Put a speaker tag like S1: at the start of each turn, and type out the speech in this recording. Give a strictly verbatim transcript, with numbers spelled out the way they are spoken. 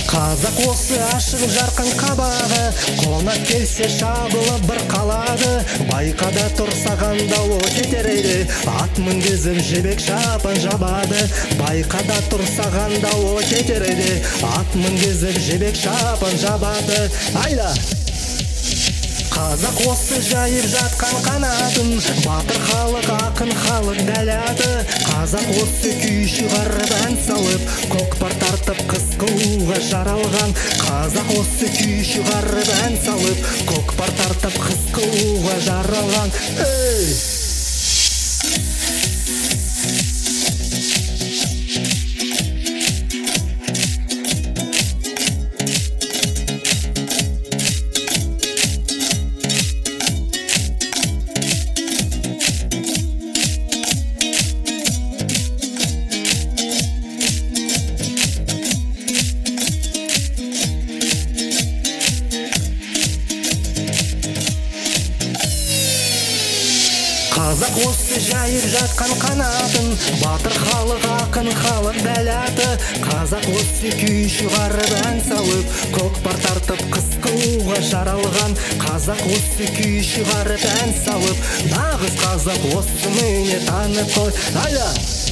S1: Қазақ осы ашық жарқын қабағы, қонақ келсе шабылып бір қалады. Байқада тұр саған дауыл кетерейді, ат мінгізіп жібек шапан жабады. Байқада тұр саған дауыл кетерейді, ат мінгізіп жібек шапан жабады. Айда! Қазақ осы жайып жатқан қанатын, батыр халық, ақын халық дәляды. Қазақ осы күй шығарып ән салып, көкпар тартып қыз қылуға жаралған. Қазақ осы күй шығарып ән салып, көкпар тартып қыз қылуға жаралған. Эй! Қазақ осы жайып жатқан қанатын, батыр халық, ақын халық дәляды. Қазақ осы күй шығарып ән салып, көкпар тартып қыз қылуға жаралған. Қазақ осы күй шығарып ән салып, нағыз қазақ осы міне танып қой. Айда!